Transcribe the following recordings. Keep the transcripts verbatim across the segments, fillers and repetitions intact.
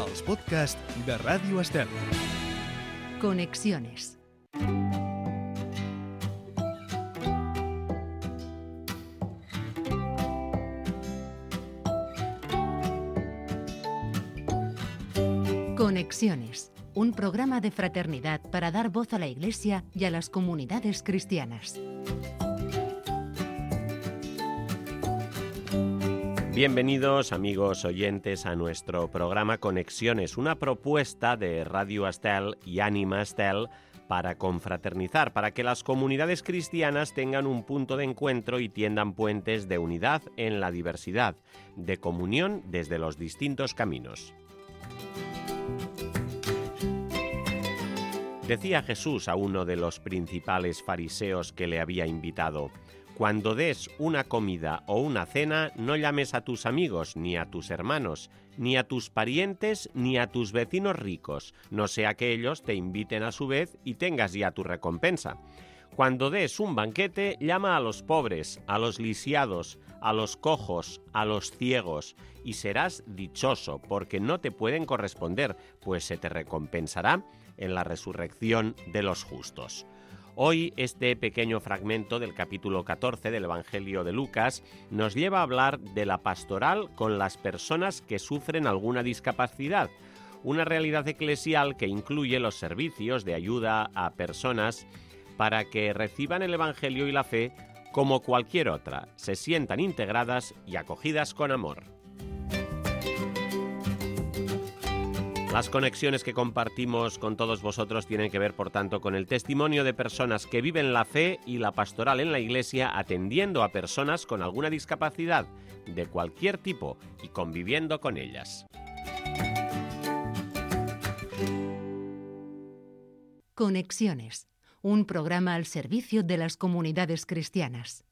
els podcasts de Ràdio Estel. Conexiones. Conexiones, un programa de fraternidad para dar voz a la Iglesia y a las comunidades cristianas. Bienvenidos, amigos oyentes, a nuestro programa Conexiones, una propuesta de Radio Estel y Ánima Estel para confraternizar, para que las comunidades cristianas tengan un punto de encuentro y tiendan puentes de unidad en la diversidad, de comunión desde los distintos caminos. Decía Jesús a uno de los principales fariseos que le había invitado: cuando des una comida o una cena, no llames a tus amigos, ni a tus hermanos, ni a tus parientes, ni a tus vecinos ricos, no sea que ellos te inviten a su vez y tengas ya tu recompensa. Cuando des un banquete, llama a los pobres, a los lisiados, a los cojos, a los ciegos, y serás dichoso, porque no te pueden corresponder, pues se te recompensará en la resurrección de los justos. Hoy este pequeño fragmento del capítulo catorce del Evangelio de Lucas nos lleva a hablar de la pastoral con las personas que sufren alguna discapacidad, una realidad eclesial que incluye los servicios de ayuda a personas para que reciban el Evangelio y la fe como cualquier otra, se sientan integradas y acogidas con amor. Las conexiones que compartimos con todos vosotros tienen que ver, por tanto, con el testimonio de personas que viven la fe y la pastoral en la Iglesia, atendiendo a personas con alguna discapacidad de cualquier tipo y conviviendo con ellas. Conexiones, un programa al servicio de las comunidades cristianas.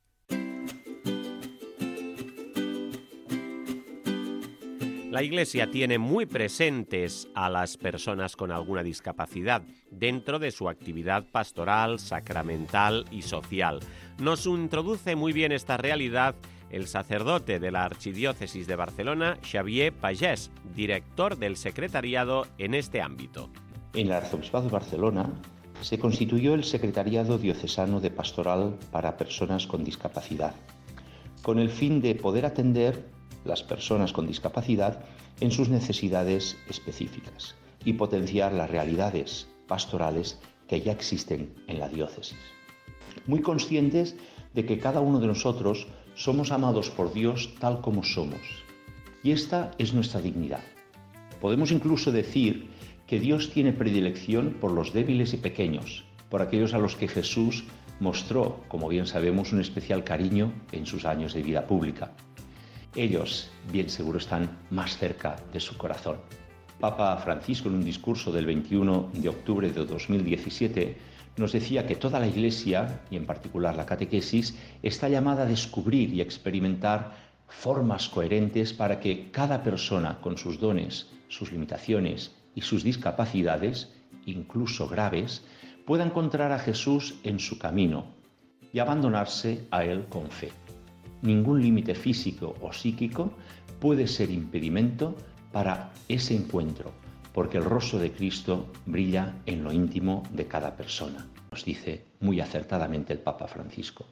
La Iglesia tiene muy presentes a las personas con alguna discapacidad dentro de su actividad pastoral, sacramental y social. Nos introduce muy bien esta realidad el sacerdote de la Archidiócesis de Barcelona, Xavier Pagès, director del secretariado en este ámbito. En el Arzobispado de Barcelona se constituyó el Secretariado Diocesano de Pastoral para Personas con Discapacidad, con el fin de poder atender las personas con discapacidad en sus necesidades específicas y potenciar las realidades pastorales que ya existen en la diócesis. Muy conscientes de que cada uno de nosotros somos amados por Dios tal como somos, y esta es nuestra dignidad. Podemos incluso decir que Dios tiene predilección por los débiles y pequeños, por aquellos a los que Jesús mostró, como bien sabemos, un especial cariño en sus años de vida pública. Ellos, bien seguro, están más cerca de su corazón. Papa Francisco, en un discurso del veintiuno de octubre de dos mil diecisiete, nos decía que toda la Iglesia, y en particular la catequesis, está llamada a descubrir y experimentar formas coherentes para que cada persona, con sus dones, sus limitaciones y sus discapacidades, incluso graves, pueda encontrar a Jesús en su camino y abandonarse a Él con fe. Ningún límite físico o psíquico puede ser impedimento para ese encuentro, porque el rostro de Cristo brilla en lo íntimo de cada persona, nos dice muy acertadamente el Papa Francisco.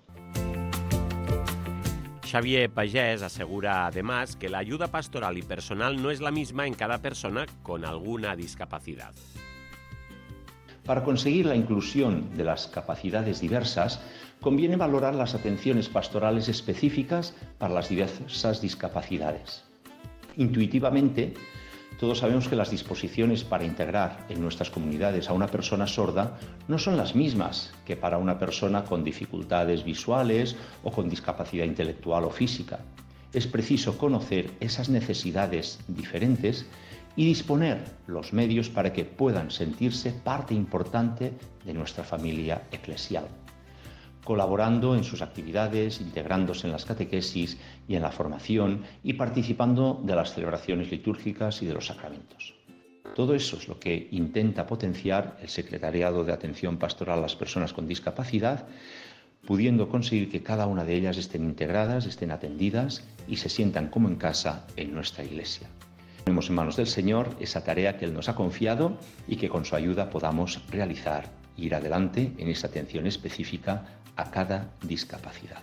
Xavier Pagès asegura además que la ayuda pastoral y personal no es la misma en cada persona con alguna discapacidad. Para conseguir la inclusión de las capacidades diversas, conviene valorar las atenciones pastorales específicas para las diversas discapacidades. Intuitivamente, todos sabemos que las disposiciones para integrar en nuestras comunidades a una persona sorda no son las mismas que para una persona con dificultades visuales o con discapacidad intelectual o física. Es preciso conocer esas necesidades diferentes y disponer los medios para que puedan sentirse parte importante de nuestra familia eclesial, colaborando en sus actividades, integrándose en las catequesis y en la formación y participando de las celebraciones litúrgicas y de los sacramentos. Todo eso es lo que intenta potenciar el Secretariado de Atención Pastoral a las Personas con Discapacidad, pudiendo conseguir que cada una de ellas estén integradas, estén atendidas y se sientan como en casa en nuestra Iglesia. Ponemos en manos del Señor esa tarea que Él nos ha confiado y que con su ayuda podamos realizar e ir adelante en esa atención específica a cada discapacidad.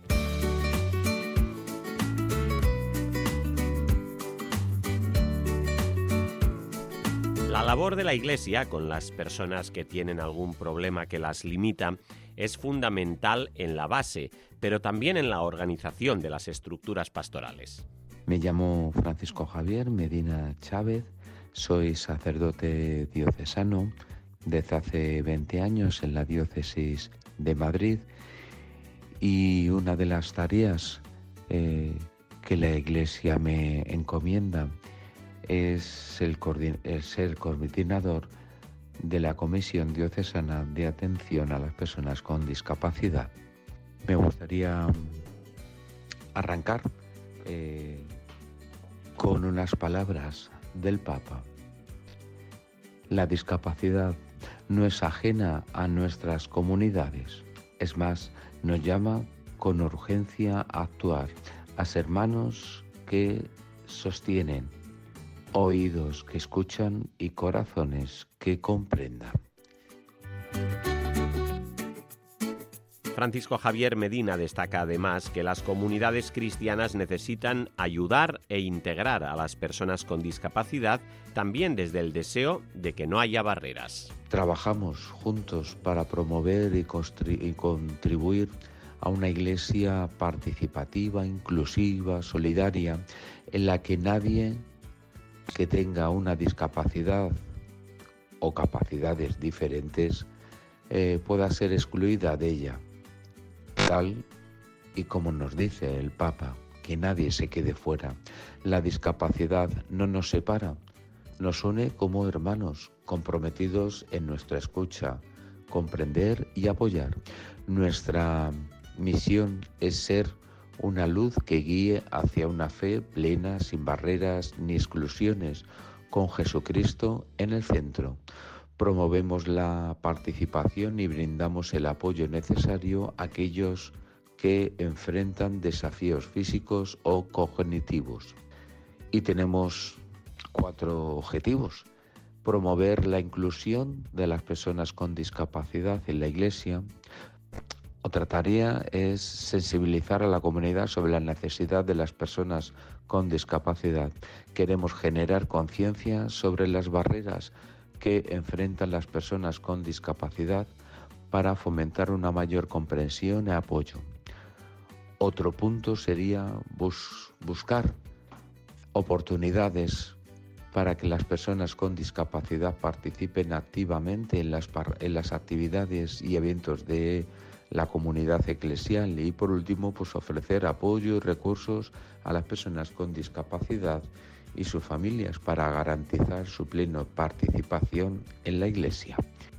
La labor de la Iglesia con las personas que tienen algún problema que las limita es fundamental en la base, pero también en la organización de las estructuras pastorales. Me llamo Francisco Javier Medina Chávez, soy sacerdote diocesano desde hace veinte años en la diócesis de Madrid, y una de las tareas eh, que la Iglesia me encomienda es el, coordin- el ser coordinador de la Comisión Diocesana de Atención a las Personas con Discapacidad. Me gustaría arrancar eh, con unas palabras del Papa. La discapacidad no es ajena a nuestras comunidades, es más, nos llama con urgencia a actuar, a ser manos que sostienen, oídos que escuchan y corazones que comprendan. Francisco Javier Medina destaca además que las comunidades cristianas necesitan ayudar e integrar a las personas con discapacidad también desde el deseo de que no haya barreras. Trabajamos juntos para promover y, constru- y contribuir a una iglesia participativa, inclusiva, solidaria, en la que nadie que tenga una discapacidad o capacidades diferentes eh, pueda ser excluida de ella, tal y como nos dice el Papa, que nadie se quede fuera. La discapacidad no nos separa, nos une como hermanos, comprometidos en nuestra escucha, comprender y apoyar. Nuestra misión es ser una luz que guíe hacia una fe plena, sin barreras ni exclusiones, con Jesucristo en el centro. Promovemos la participación y brindamos el apoyo necesario a aquellos que enfrentan desafíos físicos o cognitivos. Y tenemos cuatro objetivos: promover la inclusión de las personas con discapacidad en la Iglesia. Otra tarea es sensibilizar a la comunidad sobre la necesidad de las personas con discapacidad. Queremos generar conciencia sobre las barreras que enfrentan las personas con discapacidad para fomentar una mayor comprensión y apoyo. Otro punto sería bus- buscar oportunidades para que las personas con discapacidad participen activamente en las, par- en las actividades y eventos de la comunidad eclesial. Y por último, pues ofrecer apoyo y recursos a las personas con discapacidad y sus familias para garantizar su plena participación en la Iglesia.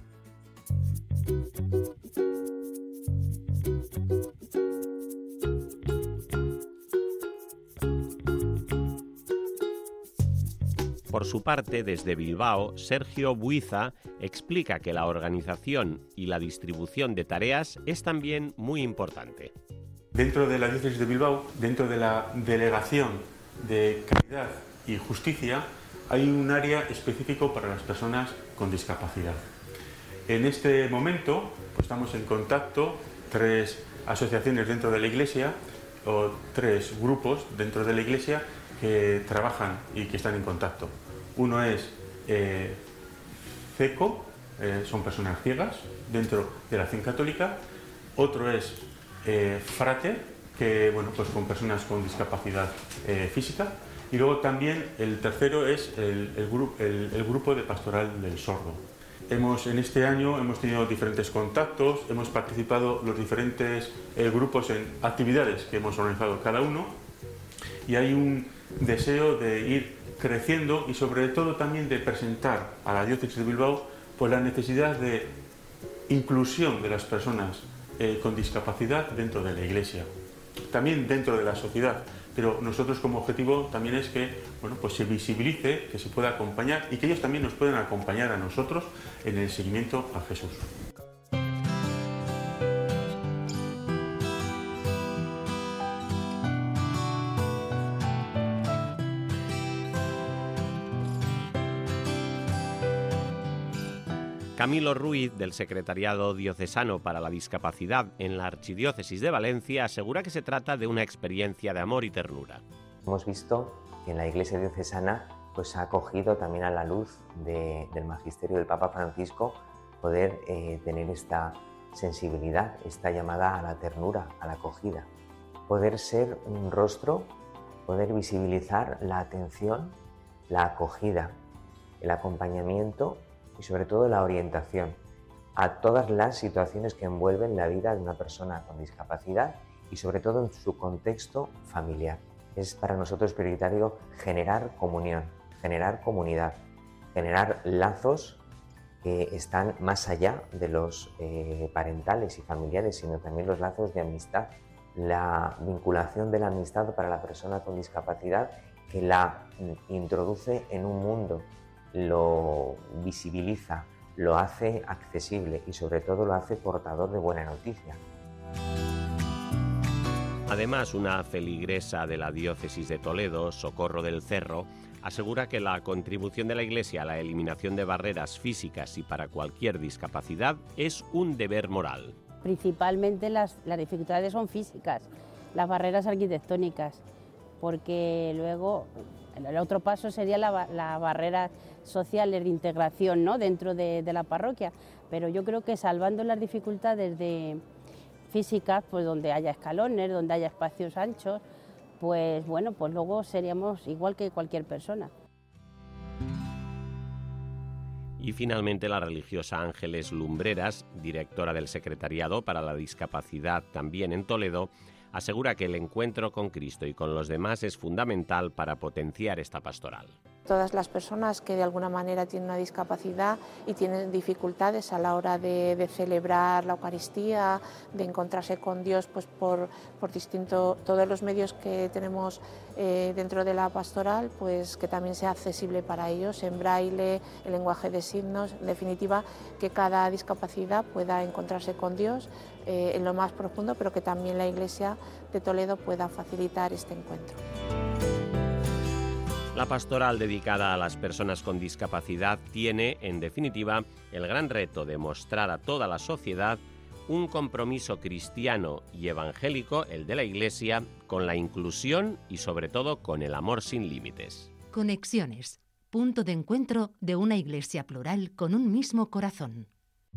Por su parte, desde Bilbao, Sergio Buiza explica que la organización y la distribución de tareas es también muy importante. Dentro de la diócesis de Bilbao, dentro de la delegación de Caridad y Justicia, hay un área específico para las personas con discapacidad. En este momento pues, estamos en contacto tres asociaciones dentro de la Iglesia o tres grupos dentro de la Iglesia que trabajan y que están en contacto. Uno es eh, CECO, eh, son personas ciegas dentro de la Acción Católica. Otro es eh, Frate, que bueno, pues con personas con discapacidad eh, física. Y luego también el tercero es el, el, gru- el, el grupo de pastoral del sordo. Hemos, en este año hemos tenido diferentes contactos, hemos participado los diferentes eh, grupos en actividades que hemos organizado cada uno, y hay un deseo de ir creciendo y sobre todo también de presentar a la diócesis de Bilbao pues, la necesidad de inclusión de las personas eh, con discapacidad dentro de la Iglesia, también dentro de la sociedad. Pero nosotros como objetivo también es que bueno, pues se visibilice, que se pueda acompañar y que ellos también nos puedan acompañar a nosotros en el seguimiento a Jesús. Camilo Ruiz, del Secretariado Diocesano para la Discapacidad en la Archidiócesis de Valencia, asegura que se trata de una experiencia de amor y ternura. Hemos visto que en la Iglesia diocesana pues, ha acogido también a la luz de, del magisterio del Papa Francisco poder eh, tener esta sensibilidad, esta llamada a la ternura, a la acogida. Poder ser un rostro, poder visibilizar la atención, la acogida, el acompañamiento y sobre todo la orientación a todas las situaciones que envuelven la vida de una persona con discapacidad y sobre todo en su contexto familiar. Es para nosotros prioritario generar comunión, generar comunidad, generar lazos que están más allá de los eh, parentales y familiares, sino también los lazos de amistad, la vinculación de la amistad para la persona con discapacidad que la introduce en un mundo, lo visibiliza, lo hace accesible y sobre todo lo hace portador de buena noticia. Además, una feligresa de la diócesis de Toledo, Socorro del Cerro, asegura que la contribución de la Iglesia a la eliminación de barreras físicas y para cualquier discapacidad es un deber moral. Principalmente las, las dificultades son físicas, las barreras arquitectónicas, porque luego el otro paso sería la, la barrera sociales de integración, ¿no?, dentro de, de la parroquia, pero yo creo que salvando las dificultades de físicas, pues donde haya escalones, donde haya espacios anchos, pues bueno, pues luego seríamos igual que cualquier persona. Y finalmente la religiosa Ángeles Lumbreras, directora del Secretariado para la Discapacidad también en Toledo, asegura que el encuentro con Cristo y con los demás es fundamental para potenciar esta pastoral. Todas las personas que de alguna manera tienen una discapacidad y tienen dificultades a la hora de, de celebrar la Eucaristía, de encontrarse con Dios, pues por, por distinto, todos los medios que tenemos eh, dentro de la pastoral, pues que también sea accesible para ellos, en braille, el lenguaje de signos, en definitiva, que cada discapacidad pueda encontrarse con Dios eh, en lo más profundo, pero que también la Iglesia de Toledo pueda facilitar este encuentro. La pastoral dedicada a las personas con discapacidad tiene, en definitiva, el gran reto de mostrar a toda la sociedad un compromiso cristiano y evangélico, el de la Iglesia, con la inclusión y sobre todo con el amor sin límites. Conexiones, punto de encuentro de una Iglesia plural con un mismo corazón.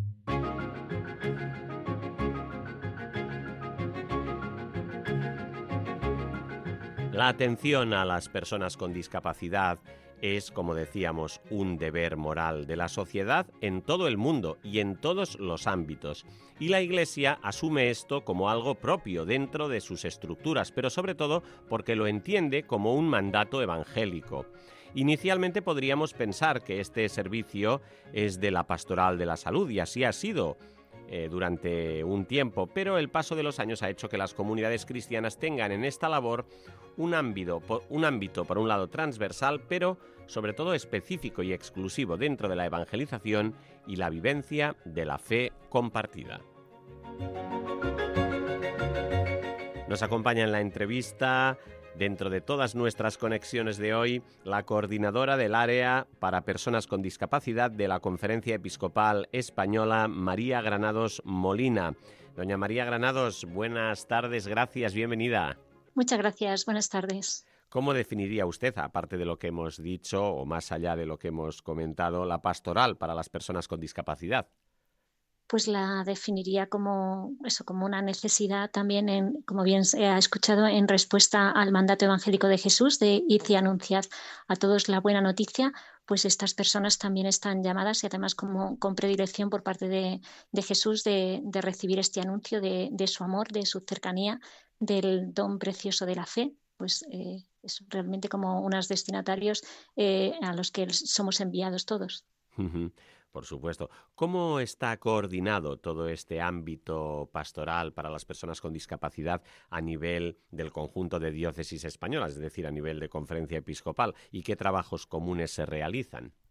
La atención a las personas con discapacidad es, como decíamos, un deber moral de la sociedad en todo el mundo y en todos los ámbitos. Y la Iglesia asume esto como algo propio dentro de sus estructuras, pero sobre todo porque lo entiende como un mandato evangélico. Inicialmente podríamos pensar que este servicio es de la Pastoral de la Salud, y así ha sido Eh, durante un tiempo, pero el paso de los años ha hecho que las comunidades cristianas tengan en esta labor un ámbito, un ámbito por un lado transversal, pero sobre todo específico y exclusivo dentro de la evangelización y la vivencia de la fe compartida. Nos acompaña en la entrevista, dentro de todas nuestras conexiones de hoy, la coordinadora del área para personas con discapacidad de la Conferencia Episcopal Española, María Granados Molina. Doña María Granados, buenas tardes, gracias, bienvenida. Muchas gracias, buenas tardes. ¿Cómo definiría usted, aparte de lo que hemos dicho o más allá de lo que hemos comentado, la pastoral para las personas con discapacidad? Pues la definiría como eso, como una necesidad también, en, como bien se ha escuchado, en respuesta al mandato evangélico de Jesús de id y anunciad a todos la buena noticia. Pues estas personas también están llamadas, y además como, con predilección por parte de, de Jesús, de, de recibir este anuncio de, de su amor, de su cercanía, del don precioso de la fe. Pues eh, es realmente como unos destinatarios eh, a los que somos enviados todos. Uh-huh. Por supuesto. ¿Cómo está coordinado todo este ámbito pastoral para las personas con discapacidad a nivel del conjunto de diócesis españolas, es decir, a nivel de conferencia episcopal? ¿Y qué trabajos comunes se realizan?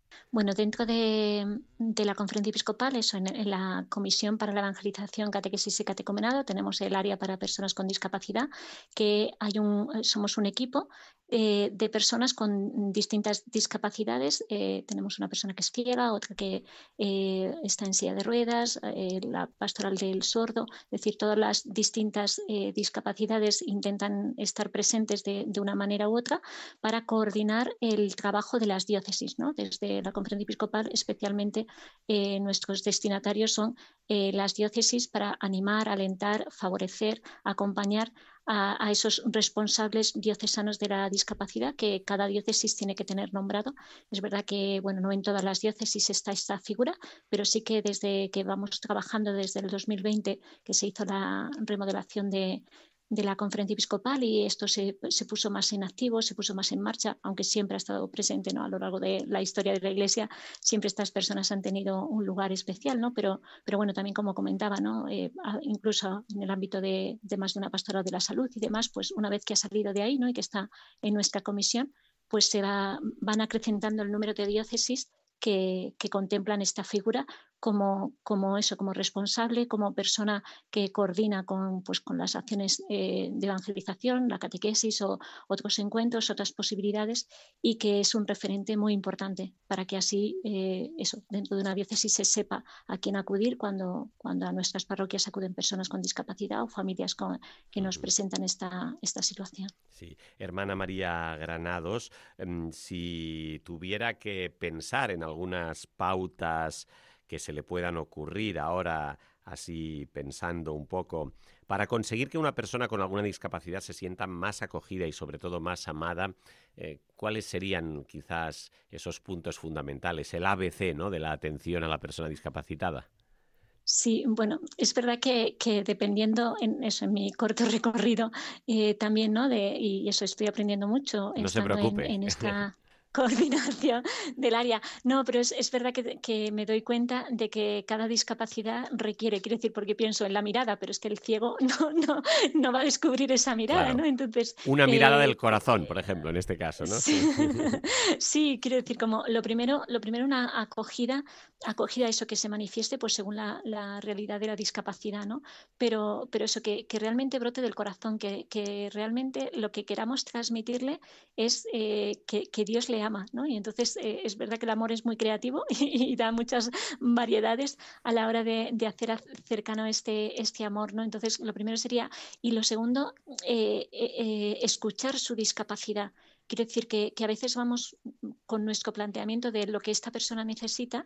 Bueno, dentro de, de la Conferencia Episcopal, eso, en, en la Comisión para la Evangelización, Catequesis y Catecumenado, tenemos el área para personas con discapacidad, que hay un, somos un equipo eh, de personas con distintas discapacidades. Eh, tenemos una persona que es ciega, otra que eh, está en silla de ruedas, eh, la pastoral del sordo, es decir, todas las distintas eh, discapacidades intentan estar presentes de, de una manera u otra para coordinar el trabajo de las diócesis, ¿no? Desde la Conferencia Episcopal, especialmente eh, nuestros destinatarios son eh, las diócesis para animar, alentar, favorecer, acompañar a, a esos responsables diocesanos de la discapacidad que cada diócesis tiene que tener nombrado. Es verdad que, bueno, no en todas las diócesis está esta figura, pero sí que desde que vamos trabajando desde el dos mil veinte, que se hizo la remodelación de de la Conferencia Episcopal, y esto se, se puso más en activo, se puso más en marcha, aunque siempre ha estado presente, ¿no? A lo largo de la historia de la Iglesia, siempre estas personas han tenido un lugar especial, ¿no? Pero, pero bueno, también como comentaba, ¿no? Eh, incluso en el ámbito de, de más de una pastoral de la salud y demás, pues una vez que ha salido de ahí, ¿no? Y que está en nuestra comisión, pues se va, van acrecentando el número de diócesis que, que contemplan esta figura como, como eso, como responsable, como persona que coordina con, pues, con las acciones eh, de evangelización, la catequesis o otros encuentros, otras posibilidades, y que es un referente muy importante para que así, eh, eso, dentro de una diócesis se sepa a quién acudir cuando, cuando a nuestras parroquias acuden personas con discapacidad o familias con, que nos presentan esta, esta situación. Sí, hermana María Granados, si tuviera que pensar en algunas pautas que se le puedan ocurrir ahora, así pensando un poco, para conseguir que una persona con alguna discapacidad se sienta más acogida y sobre todo más amada, eh, ¿cuáles serían quizás esos puntos fundamentales, el A B C, ¿no?, de la atención a la persona discapacitada? Sí, bueno, es verdad que, que dependiendo en eso, en mi corto recorrido, eh, también, ¿no? De, y eso estoy aprendiendo mucho No se estando preocupe. en, en esta coordinación del área. No, pero es, es verdad que, que me doy cuenta de que cada discapacidad requiere, quiero decir, porque pienso en la mirada, pero es que el ciego no, no, no va a descubrir esa mirada, Claro. ¿no? Entonces, una mirada eh, del corazón, por ejemplo, en este caso, ¿no? Sí, sí, quiero decir, como lo primero, lo primero una acogida, acogida eso que se manifieste pues según la, la realidad de la discapacidad, ¿no? Pero, pero eso que, que realmente brote del corazón, que, que realmente lo que queramos transmitirle es eh, que, que Dios le ama, ¿no? Y entonces eh, es verdad que el amor es muy creativo y, y da muchas variedades a la hora de, de hacer cercano este, este amor, ¿no? Entonces lo primero sería, y lo segundo, eh, eh, escuchar su discapacidad. Quiero decir que, que a veces vamos con nuestro planteamiento de lo que esta persona necesita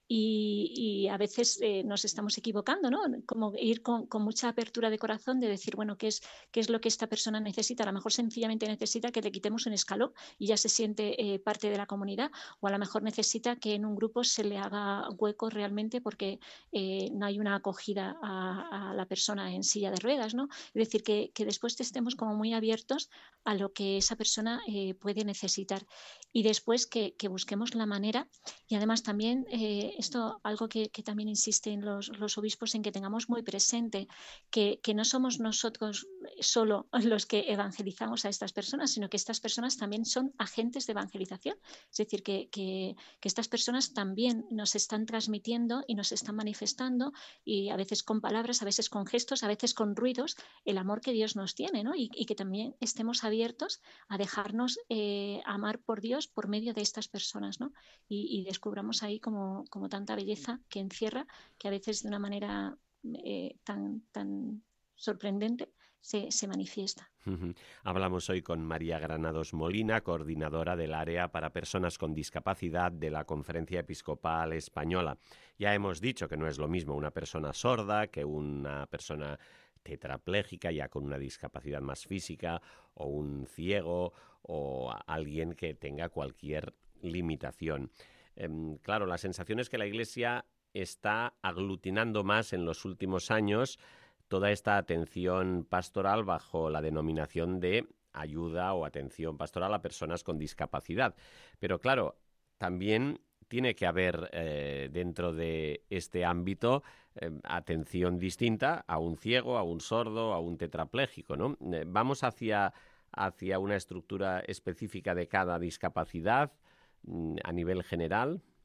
y, y a veces eh, nos estamos equivocando, ¿no? Como ir con, con mucha apertura de corazón de decir, bueno, ¿qué es, qué es lo que esta persona necesita? A lo mejor sencillamente necesita que le quitemos un escalón y ya se siente eh, parte de la comunidad, o a lo mejor necesita que en un grupo se le haga hueco realmente porque eh, no hay una acogida a, a la persona en silla de ruedas, ¿no? Es decir, que, que después estemos como muy abiertos a lo que esa persona eh, puede necesitar, y después que, que busquemos la manera, y además también eh, esto algo que, que también insisten los, los obispos en que tengamos muy presente, que, que no somos nosotros solo los que evangelizamos a estas personas, sino que estas personas también son agentes de evangelización, es decir, que, que, que estas personas también nos están transmitiendo y nos están manifestando, y a veces con palabras, a veces con gestos, a veces con ruidos, el amor que Dios nos tiene, ¿no? y, y que también estemos abiertos a dejarnos eh, amar por Dios por medio de estas personas, ¿no? Y, y descubramos ahí como, como tanta belleza que encierra, que a veces de una manera eh, tan, tan sorprendente se, se manifiesta. Hablamos hoy con María Granados Molina, coordinadora del área para personas con discapacidad de la Conferencia Episcopal Española. Ya hemos dicho que no es lo mismo una persona sorda que una persona tetrapléjica, ya con una discapacidad más física, o un ciego, o alguien que tenga cualquier limitación. Eh, claro, la sensación es que la Iglesia está aglutinando más en los últimos años toda esta atención pastoral bajo la denominación de ayuda o atención pastoral a personas con discapacidad. Pero claro, también tiene que haber eh, dentro de este ámbito eh, atención distinta a un ciego, a un sordo, a un tetrapléjico, ¿no? Eh, vamos hacia, hacia una estructura específica de cada discapacidad mm, a nivel general.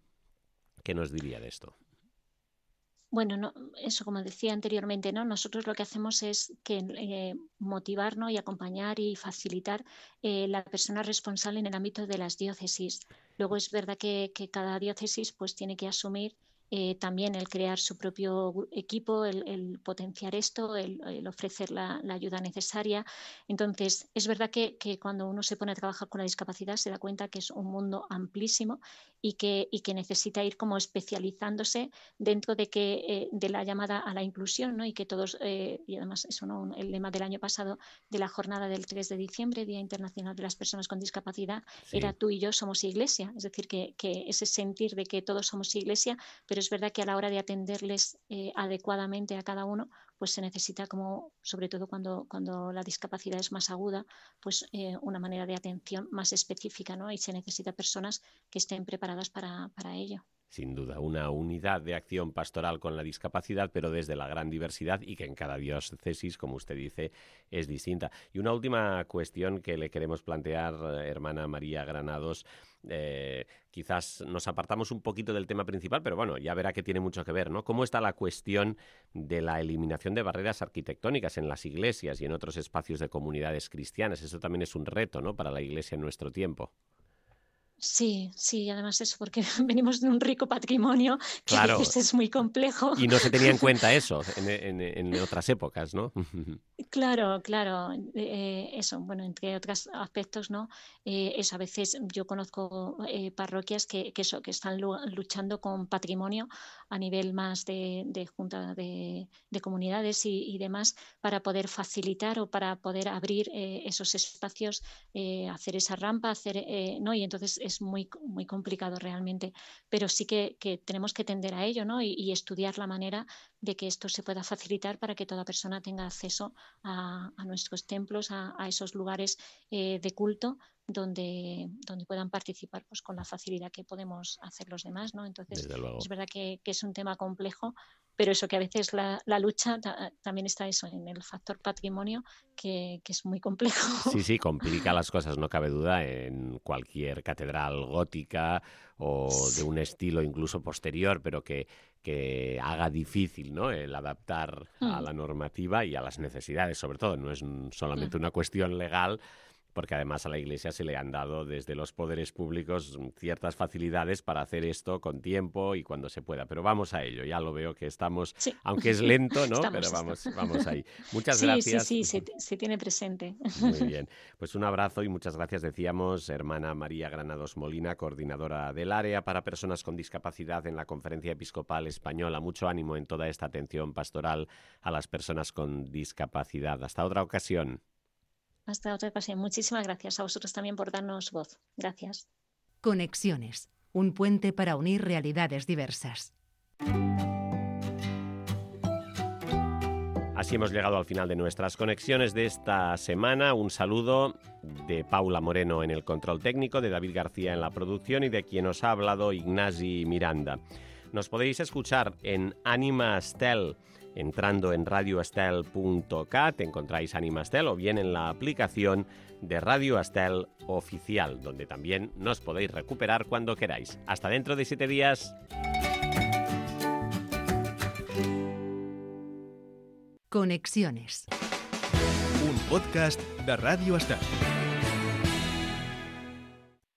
¿Qué nos diría de esto? Bueno, no, eso como decía anteriormente, ¿no? Nosotros lo que hacemos es que eh, motivar, ¿no? y acompañar y facilitar eh, la persona responsable en el ámbito de las diócesis. Luego es verdad que, que cada diócesis pues tiene que asumir eh, también el crear su propio equipo, el, el potenciar esto, el, el ofrecer la, la ayuda necesaria. Entonces, es verdad que, que cuando uno se pone a trabajar con la discapacidad se da cuenta que es un mundo amplísimo y que, y que necesita ir como especializándose dentro de, que, eh, de la llamada a la inclusión, ¿no? Y que todos, eh, y además eso, ¿no? El lema del año pasado de la jornada del tres de diciembre, Día Internacional de las Personas con Discapacidad, sí. era tú y yo somos iglesia, es decir, que, que ese sentir de que todos somos iglesia, pero es verdad que a la hora de atenderles eh, adecuadamente a cada uno, pues se necesita como, sobre todo cuando, cuando la discapacidad es más aguda, pues eh, una manera de atención más específica, ¿no? Y se necesita personas que estén preparadas para, para ello. Sin duda, una unidad de acción pastoral con la discapacidad, pero desde la gran diversidad y que en cada diócesis, como usted dice, es distinta. Y una última cuestión que le queremos plantear, hermana María Granados. Eh, quizás nos apartamos un poquito del tema principal, pero bueno, ya verá que tiene mucho que ver, ¿no? ¿Cómo está la cuestión de la eliminación de barreras arquitectónicas en las iglesias y en otros espacios de comunidades cristianas? Eso también es un reto, ¿no?, para la iglesia en nuestro tiempo. Sí, sí, además eso, porque venimos de un rico patrimonio que claro. a veces es muy complejo. Y no se tenía en cuenta eso en, en, en otras épocas, ¿no? Claro, claro, eh, eso, bueno, entre otros aspectos, ¿no? Eh, eso, a veces yo conozco eh, parroquias que, que, eso, que están luchando con patrimonio a nivel más de, de junta de, de comunidades y, y demás para poder facilitar o para poder abrir eh, esos espacios, eh, hacer esa rampa, hacer, eh, ¿no? Y entonces es muy, muy complicado realmente, pero sí que, que tenemos que tender a ello, ¿no? Y, y estudiar la manera de que esto se pueda facilitar para que toda persona tenga acceso a, a nuestros templos, a, a esos lugares eh, de culto donde, donde puedan participar pues, con la facilidad que podemos hacer los demás, ¿no? Entonces, es verdad que, que es un tema complejo, pero eso que a veces la, la lucha ta, también está eso en el factor patrimonio, que, que es muy complejo. Sí, sí, complica las cosas, no cabe duda, en cualquier catedral gótica o de un estilo incluso posterior, pero que, que haga difícil, ¿no?, el adaptar mm. a la normativa y a las necesidades, sobre todo. No es solamente mm. una cuestión legal, porque además a la Iglesia se le han dado desde los poderes públicos ciertas facilidades para hacer esto con tiempo y cuando se pueda. Pero vamos a ello, ya lo veo que estamos, sí. aunque es lento, ¿no? Estamos, pero vamos, vamos ahí. Muchas sí, gracias. Sí, sí, se, se tiene presente. Muy bien. Pues un abrazo y muchas gracias, decíamos, hermana María Granados Molina, coordinadora del área para personas con discapacidad en la Conferencia Episcopal Española. Mucho ánimo en toda esta atención pastoral a las personas con discapacidad. Hasta otra ocasión. Hasta otra ocasión. Muchísimas gracias a vosotros también por darnos voz. Gracias. Conexiones, un puente para unir realidades diversas. Así hemos llegado al final de nuestras conexiones de esta semana. Un saludo de Paula Moreno en el control técnico, de David García en la producción y de quien os ha hablado, Ignasi Miranda. Nos podéis escuchar en Anima Estel, entrando en radio estel punto cat, encontráis Anima Estel, o bien en la aplicación de Radio Estel Oficial, donde también nos podéis recuperar cuando queráis. Hasta dentro de siete días. Conexiones. Un podcast de Radio Estel.